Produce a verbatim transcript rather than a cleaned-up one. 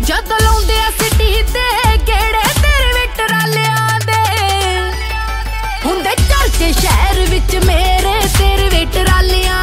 जद लाउंदे आ सिटी ते गेड़े तेरे वे ट्रालियां दे हुंदे चर्चे शहर विच मेरे तेरे वे ट्रालियां